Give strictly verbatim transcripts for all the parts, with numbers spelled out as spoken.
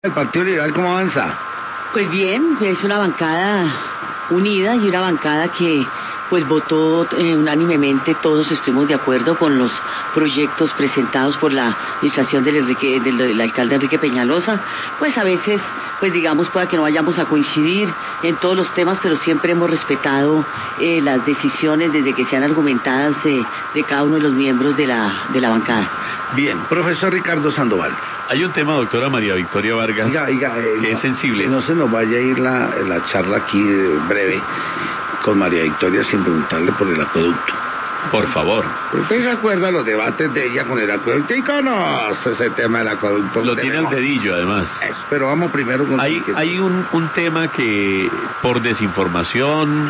¿El Partido Liberal cómo avanza? Pues bien, es una bancada unida y una bancada que pues votó eh, unánimemente, todos estuvimos de acuerdo con los proyectos presentados por la administración del, Enrique, del, del alcalde Enrique Peñalosa. Pues a veces, pues digamos, pueda que no vayamos a coincidir en todos los temas, pero siempre hemos respetado eh, las decisiones desde que sean argumentadas eh, de cada uno de los miembros de la, de la bancada. Bien, profesor Ricardo Sandoval. Hay un tema, doctora María Victoria Vargas, Oiga, oiga, eh, que no, es sensible. Que no se nos vaya a ir la, la charla aquí eh, breve con María Victoria sin preguntarle por el acueducto. Por favor. ¿Usted se acuerda de los debates de ella con el acueducto? ¿Y conoce ese tema del acueducto? Lo tiene al dedillo, además. Eso, pero vamos primero con... Hay, hay un, un tema que por desinformación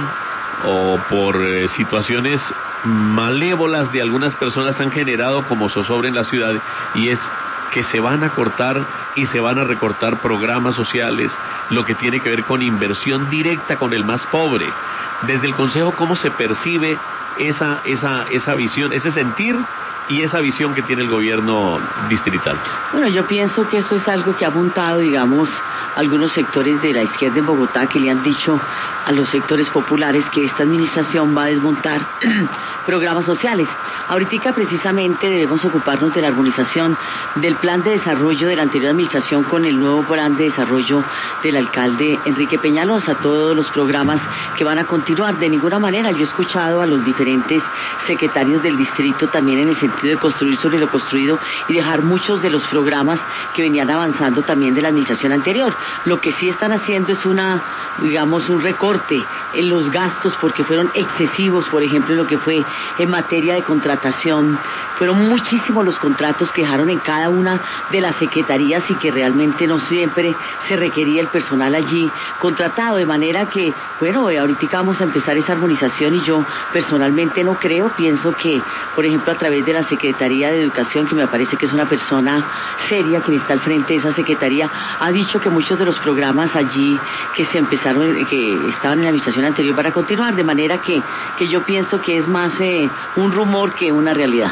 o por eh, situaciones malévolas de algunas personas han generado como zozobra en la ciudad, y es que se van a cortar y se van a recortar programas sociales, lo que tiene que ver con inversión directa con el más pobre. Desde el Consejo, ¿cómo se percibe esa, esa, esa visión, ese sentir y esa visión que tiene el gobierno distrital? Bueno, yo pienso que esto es algo que ha montado, digamos, algunos sectores de la izquierda en Bogotá, que le han dicho a los sectores populares que esta administración va a desmontar programas sociales. Ahorita precisamente debemos ocuparnos de la armonización del plan de desarrollo de la anterior administración con el nuevo plan de desarrollo del alcalde Enrique Peñalosa, todos los programas que van a continuar. De ninguna manera, yo he escuchado a los diferentes secretarios del distrito también en el sentido de construir sobre lo construido y dejar muchos de los programas que venían avanzando también de la administración anterior. Lo que sí están haciendo es una, digamos, un recorte en los gastos porque fueron excesivos, por ejemplo, en lo que fue en materia de contratación. Fueron muchísimos los contratos que dejaron en cada una de las secretarías y que realmente no siempre se requería el personal allí contratado, de manera que, bueno, ahorita vamos a empezar esa armonización y yo personalmente no creo, pienso que, por ejemplo, a través de la Secretaría de Educación, que me parece que es una persona seria, quien está al frente de esa secretaría, ha dicho que muchos de los programas allí que se empezaron, que estaban en la administración anterior, van a continuar, de manera que, que yo pienso que es más eh, un rumor que una realidad.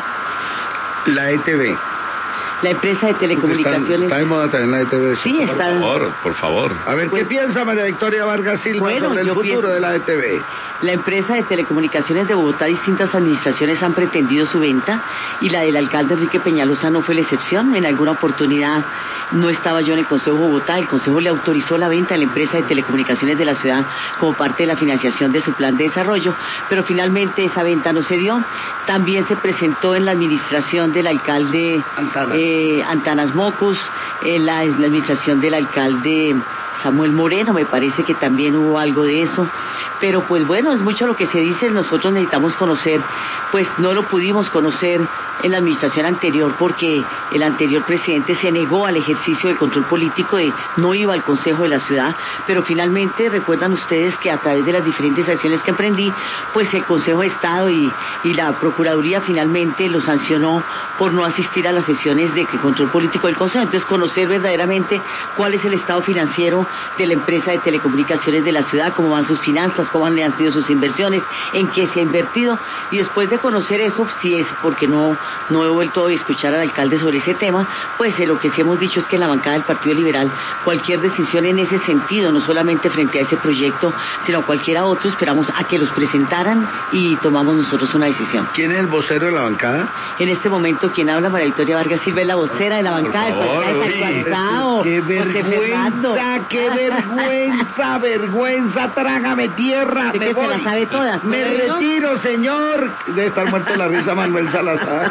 La E T V. La empresa de telecomunicaciones. Está, está de moda también la E T V. Sí, está. Por favor, por favor. A ver, Pues, ¿qué piensa María Victoria Vargas Silva bueno, sobre el futuro pienso, de la E T V? La empresa de telecomunicaciones de Bogotá, distintas administraciones han pretendido su venta y la del alcalde Enrique Peñalosa no fue la excepción. En alguna oportunidad no estaba yo en el Consejo de Bogotá, el Consejo le autorizó la venta a la empresa de telecomunicaciones de la ciudad como parte de la financiación de su plan de desarrollo, pero finalmente esa venta no se dio. También se presentó en la administración del alcalde Antanas, eh, Antanas Mocus, en la, en la administración del alcalde Samuel Moreno, me parece que también hubo algo de eso. Pero pues bueno, es mucho lo que se dice, nosotros necesitamos conocer, pues no lo pudimos conocer en la administración anterior porque el anterior presidente se negó al ejercicio del control político, de no iba al Consejo de la Ciudad, pero finalmente recuerdan ustedes que a través de las diferentes acciones que emprendí, pues el Consejo de Estado y, y la Procuraduría finalmente lo sancionó por no asistir a las sesiones de control político del Consejo. Entonces conocer verdaderamente cuál es el estado financiero de la empresa de telecomunicaciones de la ciudad, cómo van sus finanzas, cómo han sido sus inversiones, en qué se ha invertido, y después de conocer eso, si es porque no, no he vuelto a escuchar al alcalde sobre ese tema, pues eh, lo que sí hemos dicho es que en la bancada del Partido Liberal, cualquier decisión en ese sentido, no solamente frente a ese proyecto, sino a cualquiera otro, esperamos a que los presentaran y tomamos nosotros una decisión. ¿Quién es el vocero de la bancada? En este momento, quien habla, María Victoria Vargas Silva, es la vocera de la bancada, Por favor, está uy. desactualizado. ¡Qué José Fernando. vergüenza, qué vergüenza, vergüenza, trágame tierra! De Me que se voy. las sabe todas, ¿no? Me retiro, señor. Debe estar muerto de la risa Manuel Salazar.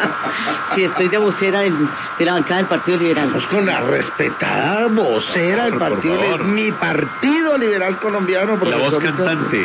Sí, estoy de vocera del, de la bancada del Partido Liberal. Vamos con la respetada vocera del Por favor, Partido por favor. Liberal. Mi Partido Liberal Colombiano, La voz profesor. cantante.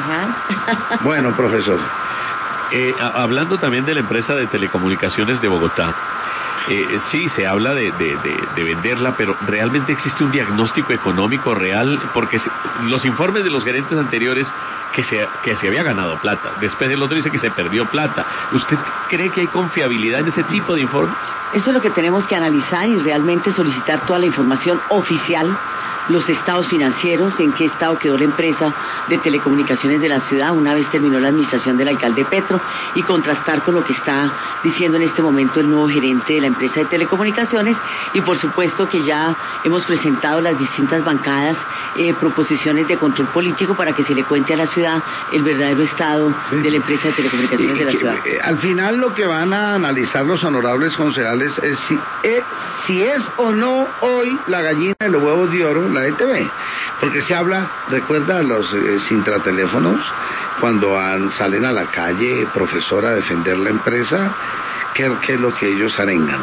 Ajá. Bueno, profesor. Eh, a- hablando también de la empresa de telecomunicaciones de Bogotá, eh, sí, se habla de, de, de, de venderla, pero ¿realmente existe un diagnóstico económico real? Porque se- los informes de los gerentes anteriores que se, que se había ganado plata, después el otro dice que se perdió plata. ¿Usted cree que hay confiabilidad en ese tipo de informes? Eso es lo que tenemos que analizar y realmente solicitar toda la información oficial los estados financieros, en qué estado quedó la empresa de telecomunicaciones de la ciudad una vez terminó la administración del alcalde Petro, y contrastar con lo que está diciendo en este momento el nuevo gerente de la empresa de telecomunicaciones. Y por supuesto que ya hemos presentado las distintas bancadas eh, proposiciones de control político para que se le cuente a la ciudad el verdadero estado de la empresa de telecomunicaciones y, de la que, ciudad. Eh, al final lo que van a analizar los honorables concejales es si, eh, si es o no hoy la gallina de los huevos de oro la E T V, porque se habla, recuerda los eh, intrateléfonos cuando van, salen a la calle, profesor, a defender la empresa, ¿qué, qué es lo que ellos arengan?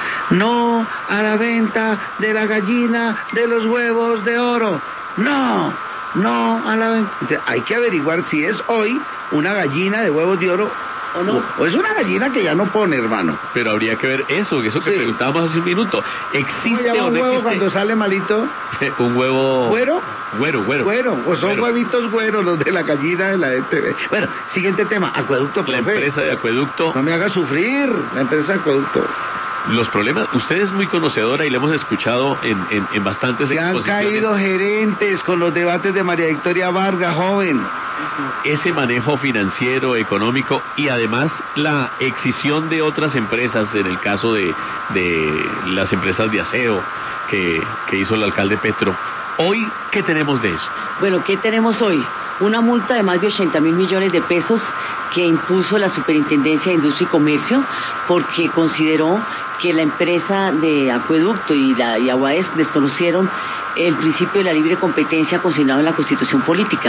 No a la venta de la gallina de los huevos de oro, no, no a la venta. Entonces, hay que averiguar si es hoy una gallina de huevos de oro o no, o es una gallina que ya no pone, hermano. Pero habría que ver eso, eso que sí. preguntábamos hace un minuto. ¿Existe o no un huevo existe? Cuando sale malito? Un huevo... ¿Güero? Güero, güero. Güero, o son güero. Huevitos güeros los de la gallina de la E T V. Bueno, siguiente tema, acueducto, La profe. empresa de acueducto. No me haga sufrir, la empresa de acueducto. Los problemas, usted es muy conocedora y le hemos escuchado en, en, en bastantes Se han caído gerentes con los debates de María Victoria Vargas, joven. Ese manejo financiero, económico y además la excisión de otras empresas, en el caso de, de las empresas de aseo que, que hizo el alcalde Petro. Hoy, ¿qué tenemos de eso? Bueno, ¿qué tenemos hoy? Una multa de más de ochenta mil millones de pesos que impuso la Superintendencia de Industria y Comercio porque consideró que la empresa de acueducto y la y Aguaes desconocieron el principio de la libre competencia consignado en la Constitución Política.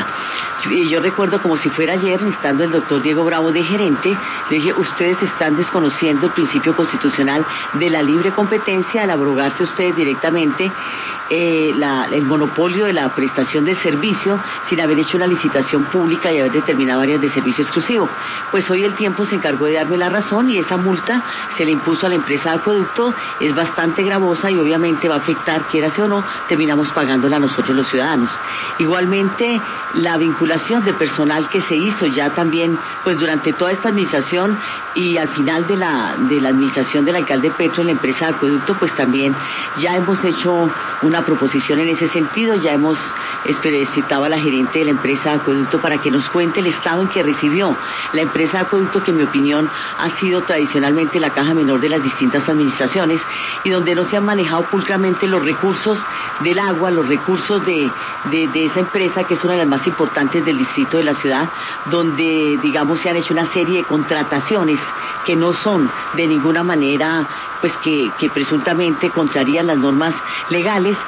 Y yo recuerdo como si fuera ayer, estando el doctor Diego Bravo de gerente, le dije, ustedes están desconociendo el principio constitucional de la libre competencia al abrogarse ustedes directamente eh, la, el monopolio de la prestación del servicio sin haber hecho una licitación pública y haber determinado áreas de servicio exclusivo. Pues hoy el tiempo se encargó de darme la razón y esa multa se le impuso a la empresa de acueducto, es bastante gravosa y obviamente va a afectar, quierase o no, terminamos pagándola a nosotros los ciudadanos. Igualmente, la vinculación de personal que se hizo ya también, pues durante toda esta administración y al final de la, de la administración del alcalde Petro en la empresa de acueducto, pues también ya hemos hecho una proposición en ese sentido, ya hemos citado a la gerente de la empresa de acueducto para que nos cuente el estado en que recibió la empresa de acueducto, que en mi opinión ha sido tradicionalmente la caja menor de las distintas administraciones y donde no se han manejado pulcramente los recursos del agua, los recursos de, de, de esa empresa que es una de las más importantes del distrito de la ciudad, donde digamos se han hecho una serie de contrataciones que no son de ninguna manera pues que, que presuntamente contrarían las normas legales,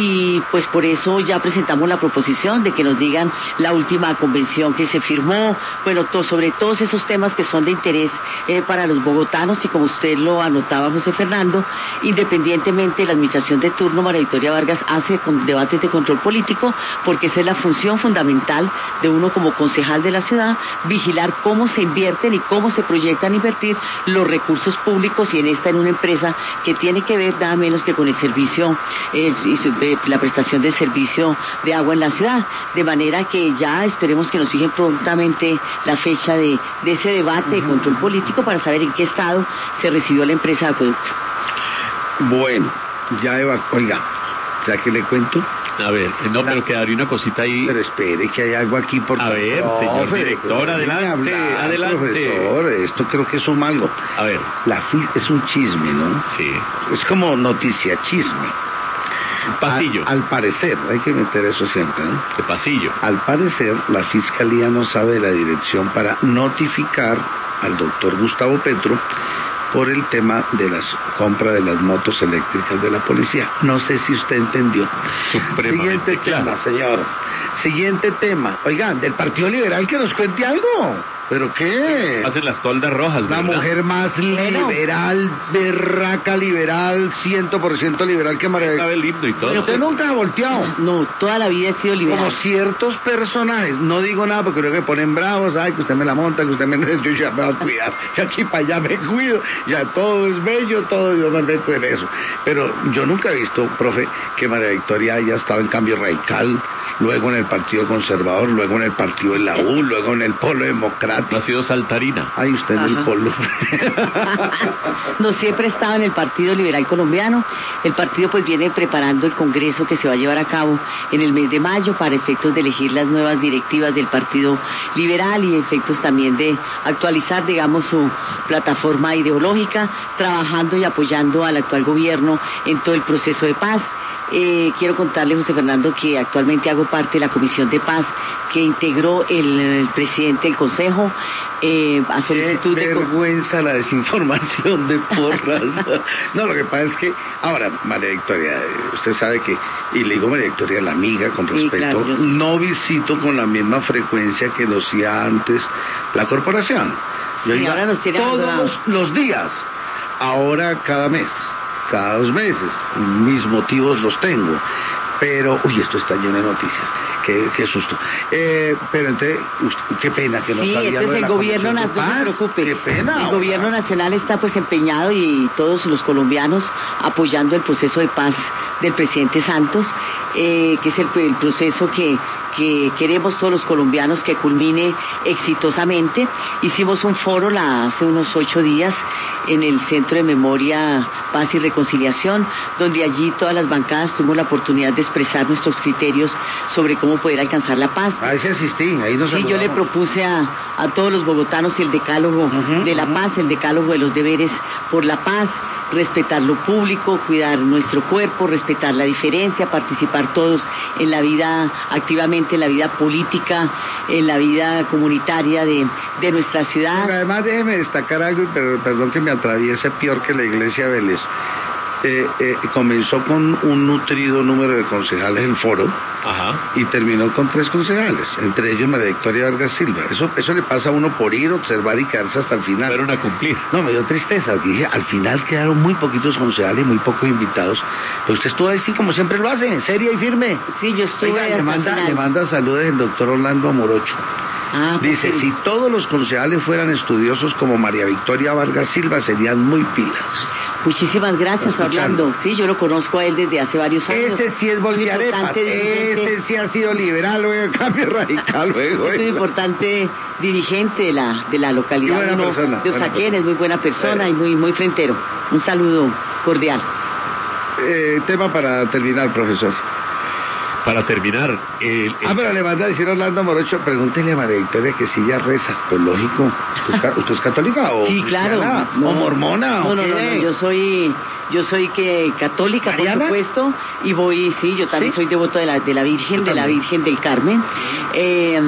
y pues por eso ya presentamos la proposición de que nos digan la última convención que se firmó, bueno, to, sobre todos esos temas que son de interés eh, para los bogotanos, y como usted lo anotaba, José Fernando, independientemente de la administración de turno, María Victoria Vargas hace con, debates de control político, porque esa es la función fundamental de uno como concejal de la ciudad, vigilar cómo se invierten y cómo se proyectan invertir los recursos públicos, y en esta en una empresa que tiene que ver nada menos que con el servicio eh, y su, eh, la prestación del servicio de agua en la ciudad, de manera que ya esperemos que nos fijen prontamente la fecha de, de ese debate de control político para saber en qué estado se recibió la empresa de acueducto. Bueno, ya Eva, oiga, ya que le cuento. A ver, no, la, pero quedaría una cosita ahí. Pero espere que hay algo aquí por... A ver, profe, señor director, adelante, hablar, adelante. Profesor, esto creo que es un algo. A ver. La F I es un chisme, ¿no? Sí. Es como noticia chisme. Un pasillo. Al, al parecer, hay que meter eso siempre, ¿no? De pasillo. Al parecer, la Fiscalía no sabe la dirección para notificar al doctor Gustavo Petro por el tema de la compra de las motos eléctricas de la policía. No sé si usted entendió. Siguiente claro. tema, señor. Siguiente tema. Oigan, del Partido Liberal, que nos cuente algo. ¿Pero qué? Hacen las toldas rojas, La ¿verdad? mujer más liberal, berraca liberal, cien por ciento liberal que María. Sabe el himno y todo. Pero usted nunca ha volteado. No, toda la vida he sido liberal. Como ciertos personajes, no digo nada porque creo que ponen bravos, ay, que usted me la monta, que usted me... Yo ya me voy a cuidar, que aquí para allá me cuido, ya todo es bello, todo yo me meto en eso. Pero yo nunca he visto, profe, que María Victoria haya estado en Cambio Radical, luego en el Partido Conservador, luego en el Partido de la U, luego en el Polo Democrático. Ha sido saltarina. Ay, usted en el Polo. No, siempre estaba en el Partido Liberal Colombiano. El partido pues viene preparando el congreso que se va a llevar a cabo en el mes de mayo para efectos de elegir las nuevas directivas del Partido Liberal y efectos también de actualizar, digamos, su plataforma ideológica, trabajando y apoyando al actual gobierno en todo el proceso de paz. Eh, quiero contarle, José Fernando, que actualmente hago parte de la Comisión de Paz que integró el, el presidente del Consejo eh, a solicitud Qué de... vergüenza la desinformación de Porras. No, lo que pasa es que, ahora, María Victoria, usted sabe que, y le digo María Victoria, la amiga, con Sí, respeto, claro, yo sé. no visito con la misma frecuencia que lo hacía antes la corporación. Yo Sí, iba ahora nos tiene todos abandonados. los, los días, ahora cada mes, cada dos meses, mis motivos los tengo. Pero, uy, esto está lleno de noticias. Qué, qué susto. Eh, pero entonces, usted- qué pena que no Sí, sabía lo entonces de el la gobierno, Comisión na- de no se Paz. preocupe, Qué pena. el ahora. gobierno nacional está pues empeñado y todos los colombianos apoyando el proceso de paz del presidente Santos, eh, que es el, el proceso que, que queremos todos los colombianos que culmine exitosamente. Hicimos un foro la, hace unos ocho días en el Centro de Memoria, Paz y Reconciliación, donde allí todas las bancadas tuvimos la oportunidad de expresar nuestros criterios sobre cómo poder alcanzar la paz. Ahí sí asistí, ahí nos Sí, yo le saludamos. propuse a, a todos los bogotanos el decálogo Ujú, de la ujú. paz, el decálogo de los deberes por la paz, respetar lo público, cuidar nuestro cuerpo, respetar la diferencia, participar todos en la vida, activamente en la vida política, en la vida comunitaria de, de nuestra Pero ciudad. además déjeme destacar algo, y per- perdón que me atraviese peor que la iglesia Vélez. Eh, eh, comenzó con un nutrido número de concejales el foro Ajá. y terminó con tres concejales, entre ellos María Victoria Vargas Silva. Eso, eso le pasa a uno por ir, observar y quedarse hasta el final. Fueron a cumplir. No, me dio tristeza, porque dije, al final quedaron muy poquitos concejales, muy pocos invitados. Pero usted estuvo ahí, sí, como siempre lo hace, seria y firme. Sí, yo estuve Oiga, hasta le el manda, final. le manda saludos el doctor Orlando Amorocho. Ah, pues Dice, sí. si todos los concejales fueran estudiosos como María Victoria Vargas Silva, serían muy pilas. Muchísimas gracias, Escuchando. Orlando. Sí, yo lo conozco a él desde hace varios años. Ese sí es un voltearepas, importante dirigente. ese sí ha sido liberal, luego cambio radical, luego. Es un importante dirigente de la, de la localidad. Y buena uno persona, de buena Usaquén, persona. es muy buena persona Sí. y muy, muy frentero. Un saludo cordial. Eh, tema para terminar, profesor. Para terminar, el, el- Ah, pero le manda a decir Orlando Morocho, pregúntele a María Victoria que si ella reza. Pues lógico. ¿Usted es, ca- usted es católica o Sí, claro. cristiana? No, ¿O mormona? No, ¿O no, qué? no, no, yo soy, yo soy que católica, por ¿Mariana? supuesto, y voy, sí, yo también ¿Sí? soy devoto de la, de la Virgen, Yo de la también. Virgen del Carmen. Eh,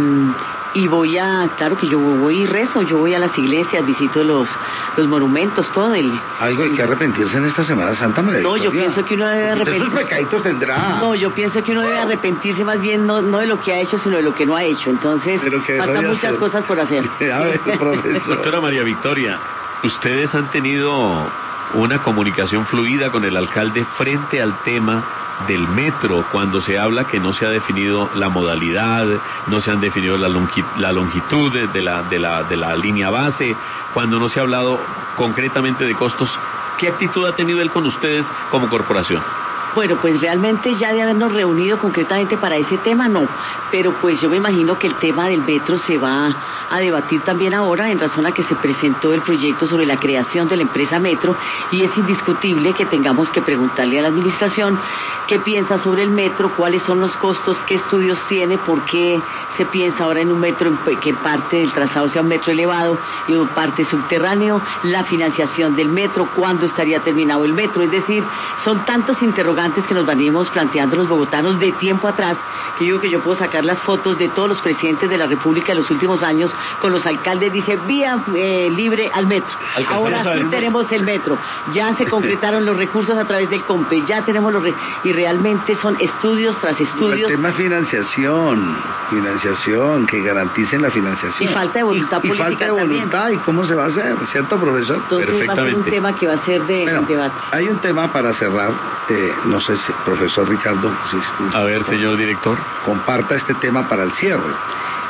y voy a, claro que yo voy y rezo, yo voy a las iglesias, visito los, los monumentos, todo el... Algo hay que arrepentirse en esta Semana Santa, María No, yo Victoria. pienso que uno debe Usted arrepentirse. sus pecaditos tendrá. No, yo pienso que uno debe arrepentirse más bien no, no de lo que ha hecho, sino de lo que no ha hecho. Entonces, De lo que dejó faltan de muchas hacer. cosas por hacer. A ver, profesor. Doctora María Victoria, ustedes han tenido una comunicación fluida con el alcalde frente al tema del metro, cuando se habla que no se ha definido la modalidad, no se han definido la, longi- la longitud de, de la, de, la, de la línea base, cuando no se ha hablado concretamente de costos. ¿Qué actitud ha tenido él con ustedes como corporación? Bueno, pues realmente ya de habernos reunido concretamente para ese tema, no. Pero pues yo me imagino que el tema del metro se va a debatir también ahora en razón a que se presentó el proyecto sobre la creación de la empresa Metro y es indiscutible que tengamos que preguntarle a la administración qué piensa sobre el metro, cuáles son los costos, qué estudios tiene, por qué se piensa ahora en un metro, en que parte del trazado sea un metro elevado y parte subterráneo, la financiación del metro, cuándo estaría terminado el metro. Es decir, son tantos interrogantes que nos venimos planteando los bogotanos de tiempo atrás, que yo digo que yo puedo sacar las fotos de todos los presidentes de la República de los últimos años con los alcaldes, dice vía eh, libre al metro. Alcanzamos Ahora a sí ver unos- tenemos el metro, ya se concretaron los recursos a través del COMPE, ya tenemos los... Re y realmente son estudios tras El estudios. tema es financiación, financiación, que garanticen la financiación. Y falta de voluntad y, y política falta de también. voluntad, ¿y cómo se va a hacer? ¿Cierto, profesor? Entonces va a ser un Perfectamente. tema que va a ser de Bueno, debate. hay un tema para cerrar, eh, no sé si, profesor Ricardo, si A ver, señor director. comparta este tema para el cierre,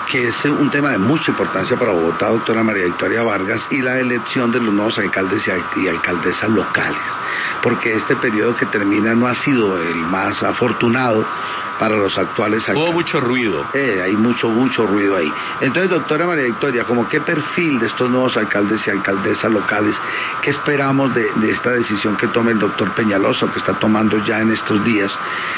que es un tema de mucha importancia para Bogotá, doctora María Victoria Vargas, y la elección de los nuevos alcaldes y alcaldesas locales, porque este periodo que termina no ha sido el más afortunado para los actuales alcaldes. Hubo mucho ruido. Eh, hay mucho, mucho ruido ahí. Entonces, doctora María Victoria, ¿cómo qué perfil de estos nuevos alcaldes y alcaldesas locales, qué esperamos de, de esta decisión que tome el doctor Peñalosa, que está tomando ya en estos días,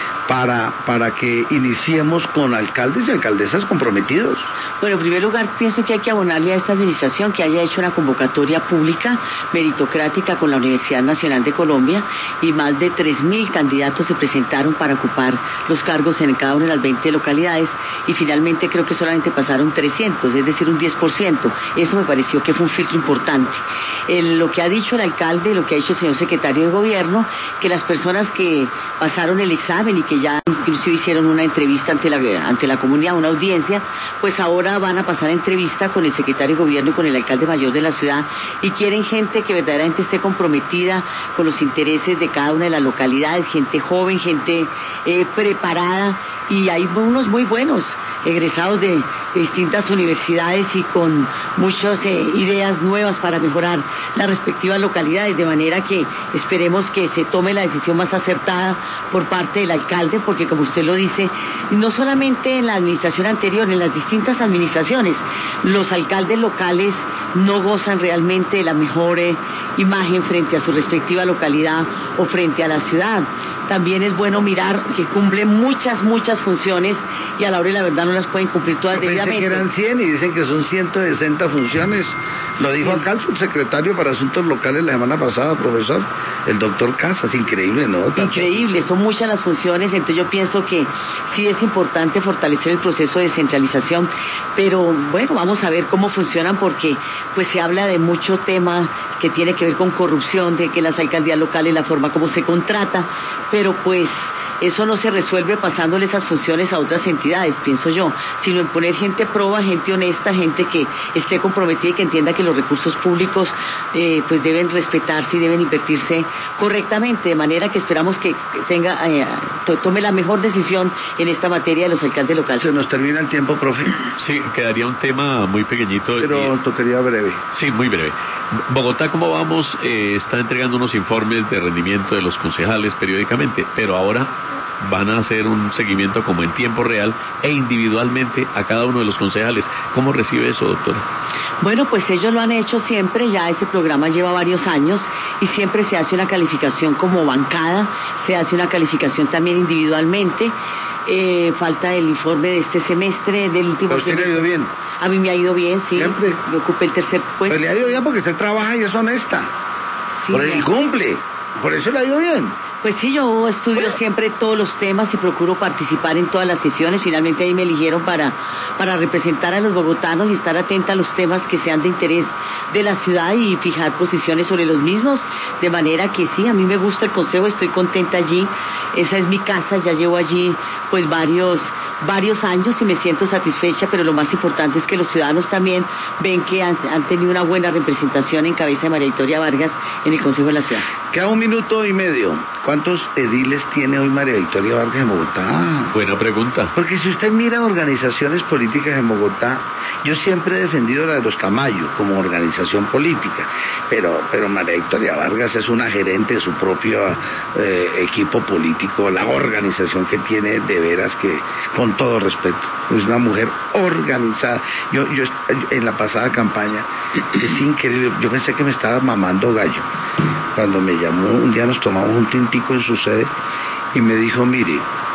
para, para que iniciemos con alcaldes y alcaldesas comprometidos? Bueno, en primer lugar, pienso que hay que abonarle a esta administración que haya hecho una convocatoria pública, meritocrática, con la Universidad Nacional de Colombia, y más de tres mil candidatos se presentaron para ocupar los cargos en cada una de las veinte localidades, y finalmente creo que solamente pasaron trescientos, es decir, un diez por ciento. Eso me pareció que fue un filtro importante. El, lo que ha dicho el alcalde, lo que ha dicho el señor secretario de Gobierno, que las personas que pasaron el examen y que ya inclusive hicieron una entrevista ante la, ante la comunidad, una audiencia, pues ahora van a pasar a entrevista con el secretario de Gobierno y con el alcalde mayor de la ciudad, y quieren gente que verdaderamente esté comprometida con los intereses de cada una de las localidades, gente joven, gente eh, preparada, y hay unos muy buenos egresados de, de distintas universidades y con muchas eh, ideas nuevas para mejorar las respectivas localidades, de manera que esperemos que se tome la decisión más acertada por parte del alcalde, porque como usted lo dice, no solamente en la administración anterior, en las distintas administraciones, los alcaldes locales no gozan realmente de la mejor eh, imagen frente a su respectiva localidad o frente a la ciudad. También es bueno mirar que cumplen muchas, muchas funciones, y a la hora de la verdad no las pueden cumplir todas Yo debidamente. Pensé que eran cien y dicen que son ciento sesenta funciones. Lo dijo acá el subsecretario para Asuntos Locales la semana pasada, profesor, el doctor Casas. Increíble, ¿no? Increíble, son muchas las funciones, entonces yo pienso que sí es importante fortalecer el proceso de descentralización, pero bueno, vamos a ver cómo funcionan, porque pues se habla de mucho tema que tiene que ver con corrupción, de que las alcaldías locales, la forma como se contrata, pero pues eso no se resuelve pasándole esas funciones a otras entidades, pienso yo, sino en poner gente proba, gente honesta, gente que esté comprometida y que entienda que los recursos públicos eh, pues deben respetarse y deben invertirse correctamente, de manera que esperamos que tenga eh, tome la mejor decisión en esta materia de los alcaldes locales. Se nos termina el tiempo, profe. Sí, quedaría un tema muy pequeñito. Pero y... tocaría breve. Sí, muy breve. Bogotá, ¿cómo vamos? Eh, está entregando unos informes de rendimiento de los concejales periódicamente, pero ahora van a hacer un seguimiento como en tiempo real e individualmente a cada uno de los concejales. ¿Cómo recibe eso, doctora? Bueno, pues ellos lo han hecho siempre, ya ese programa lleva varios años, y siempre se hace una calificación como bancada, se hace una calificación también individualmente. Eh, falta el informe de este semestre, del último ¿Pero usted semestre. le ha ido bien? A mí me ha ido bien, sí. ¿Siempre? Yo ocupé el tercer puesto. Pues le ha ido bien porque usted trabaja y es honesta. Sí, Por y cumple. Por eso le ha ido bien. Pues sí, yo estudio Bueno. siempre todos los temas y procuro participar en todas las sesiones. Finalmente ahí me eligieron para, para representar a los bogotanos y estar atenta a los temas que sean de interés de la ciudad y fijar posiciones sobre los mismos. De manera que sí, a mí me gusta el consejo, estoy contenta allí. Esa es mi casa, ya llevo allí pues varios... varios años y me siento satisfecha, pero lo más importante es que los ciudadanos también ven que han, han tenido una buena representación en cabeza de María Victoria Vargas en el Consejo de la Ciudad. Queda un minuto y medio. ¿Cuántos ediles tiene hoy María Victoria Vargas en Bogotá? Buena pregunta. Porque si usted mira organizaciones políticas en Bogotá, yo siempre he defendido la de los Tamayo como organización política, pero, pero María Victoria Vargas es una gerente de su propio eh, equipo político, la organización que tiene de veras que, con todo respeto, es una mujer organizada. Yo, yo en la pasada campaña, es increíble, yo pensé que me estaba mamando gallo. Cuando me llamó, un día nos tomamos un tintico en su sede y me dijo, mire,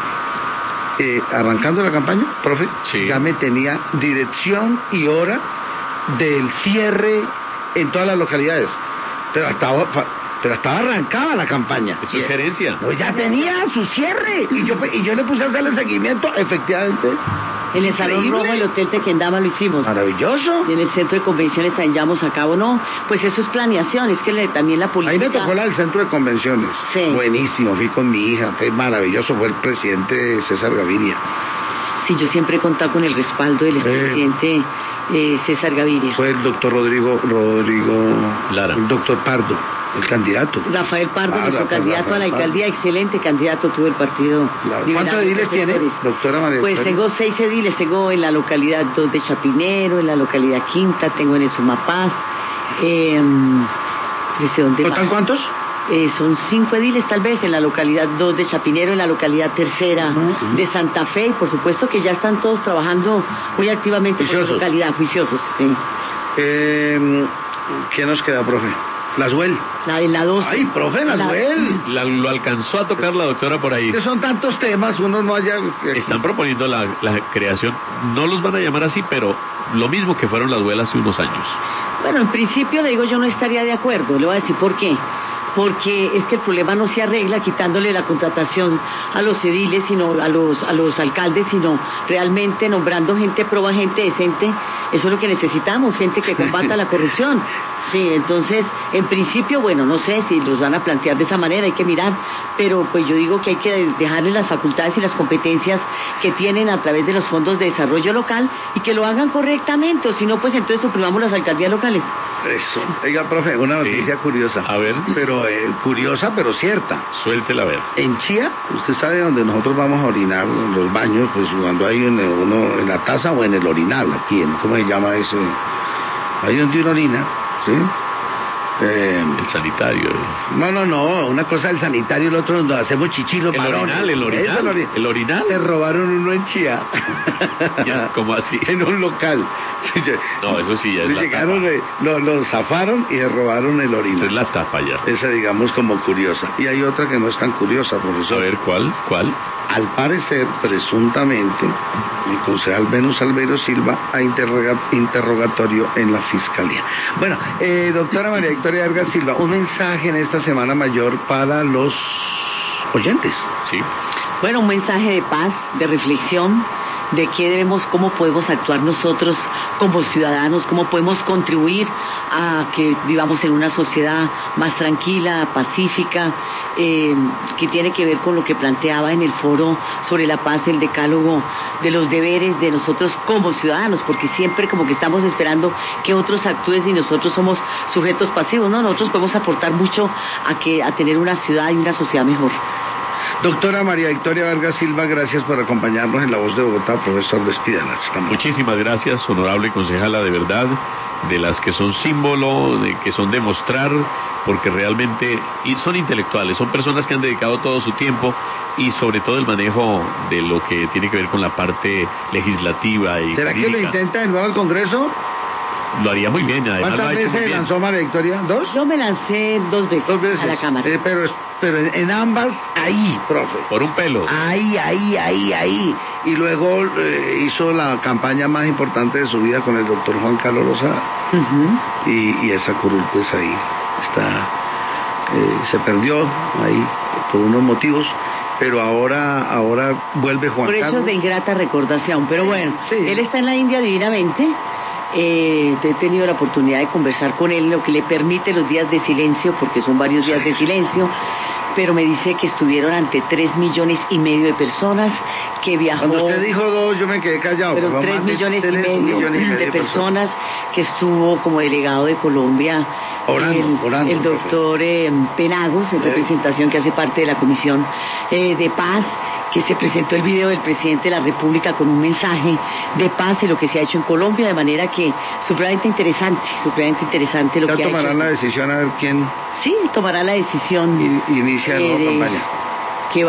eh, arrancando la campaña, profe, sí. ya me tenía dirección y hora del cierre en todas las localidades. Pero estaba, pero estaba arrancada la campaña. Eso es gerencia. No, ya tenía su cierre. Y yo, y yo le puse a hacerle seguimiento, efectivamente. En el Salón Increíble. Rojo del Hotel Tequendama lo hicimos. Maravilloso. Y en el Centro de Convenciones también llevamos a cabo, no, pues eso es planeación, es que le, también la política... Ahí me tocó la del Centro de Convenciones. Sí. Buenísimo, fui con mi hija, fue maravilloso, fue el presidente César Gaviria. Sí, yo siempre he contado con el respaldo del expresidente eh, César Gaviria. Fue el doctor Rodrigo, Rodrigo... Lara. El doctor Pardo. El candidato. Rafael Pardo, Ah, nuestro Rafael, candidato Rafael a la alcaldía, Pardo. excelente candidato tuvo el partido. Claro. Liberal ¿Cuántos de ediles tiene, Sectores. doctora María Pues Victoria? tengo seis ediles, tengo en la localidad dos de Chapinero, en la localidad Quinta, tengo en el Sumapaz. Eh, ¿desde dónde ¿Total más? cuántos? Eh, son cinco ediles tal vez, en la localidad dos de Chapinero, en la localidad tercera Ujú. de Santa Fe, y por supuesto que ya están todos trabajando muy activamente por Juiciosos. su localidad, juiciosos, sí. Eh, ¿Qué nos queda, profe? Laswell. La de la dos. Ay, profe, Laswell. La- lo alcanzó a tocar la doctora por ahí. Que son tantos temas, uno no haya... Están proponiendo la, la creación, no los van a llamar así, pero lo mismo que fueron las abuelas hace unos años. Bueno, en principio le digo yo no estaría de acuerdo, le voy a decir por qué. Porque es que el problema no se arregla quitándole la contratación a los ediles, sino a los a los alcaldes, sino realmente nombrando gente proba, gente decente. Eso es lo que necesitamos, gente que combata la corrupción. Sí, entonces, en principio, bueno, no sé si los van a plantear de esa manera, hay que mirar, pero pues yo digo que hay que dejarles las facultades y las competencias que tienen a través de los fondos de desarrollo local y que lo hagan correctamente, o si no, pues entonces suprimamos las alcaldías locales. Eso. Oiga, profe, una noticia Sí. curiosa. A ver. Pero eh, curiosa, pero cierta. Suéltela a ver. En Chía, usted sabe donde nosotros vamos a orinar, en los baños, pues cuando hay en el- uno en la taza o en el orinal, aquí, en, ¿cómo se llama ese? Ahí donde uno orina, ¿sí? Eh, El sanitario. no, no, no, una cosa el sanitario, el otro donde hacemos chichi los El varones. orinal, el orinal, Eso, ori- el orinal. Se robaron uno en Chía. Ya, ¿cómo así? En un local. Sí, yo- No, eso sí ya es la llegaron, tapa. eh, lo, lo zafaron y se robaron el orinal. Esa es la tapa ya. Esa, digamos, como curiosa. Y hay otra que no es tan curiosa, A profesor. ver, ¿cuál? ¿Cuál? Al parecer, presuntamente, el concejal Venus Albeiro Silva ha interroga- interrogatorio en la fiscalía. Bueno, eh, doctora María Victoria Vargas Silva, un mensaje en esta Semana Mayor para los oyentes. Sí. Bueno, un mensaje de paz, de reflexión, de qué debemos, cómo podemos actuar nosotros como ciudadanos, cómo podemos contribuir a que vivamos en una sociedad más tranquila, pacífica, eh, que tiene que ver con lo que planteaba en el foro sobre la paz, el decálogo de los deberes de nosotros como ciudadanos, porque siempre como que estamos esperando que otros actúen y nosotros somos sujetos pasivos, ¿no? Nosotros podemos aportar mucho a que a tener una ciudad y una sociedad mejor. Doctora María Victoria Vargas Silva, gracias por acompañarnos en La Voz de Bogotá. Profesor, despídanos. Estamos- Muchísimas gracias, honorable concejala, de verdad, de las que son símbolo, de que son demostrar, porque realmente y son intelectuales, son personas que han dedicado todo su tiempo y sobre todo el manejo de lo que tiene que ver con la parte legislativa y ¿Será que lo jurídica. intenta de nuevo el Congreso? Lo haría muy bien, además lo ¿Cuántas ha hecho muy veces bien. lanzó María Victoria? ¿Dos? Yo me lancé dos veces, Dos veces. a la Cámara. Eh, pero pero en, en ambas, ahí, profe. Por un pelo. Ahí, ahí, ahí, ahí. Y luego eh, hizo la campaña más importante de su vida con el doctor Juan Carlos Lozada. Ujú. Y, y esa curul, pues ahí está. eh, se perdió ahí por unos motivos. Pero ahora, ahora vuelve Juan Por Carlos. eso es de ingrata recordación. Pero bueno, Sí. él está en la India divinamente. Eh, he tenido la oportunidad de conversar con él, lo que le permite los días de silencio, porque son varios días de silencio. Pero me dice que estuvieron ante tres millones y medio de personas, que viajó. Cuando usted dijo dos, yo me quedé callado. Pero pero tres más de millones y tres medio millones y medio de personas, que estuvo como delegado de Colombia. Orando, el, orando, el doctor eh, Penagos, en Sí. representación, que hace parte de la Comisión eh, de Paz, que se presentó el video del presidente de la República con un mensaje de paz y lo que se ha hecho en Colombia, de manera que supremamente interesante, supremamente interesante lo Ya que ha hecho. tomarán la decisión a ver quién Sí, tomará la decisión in- inicia la eh, nueva de, campaña.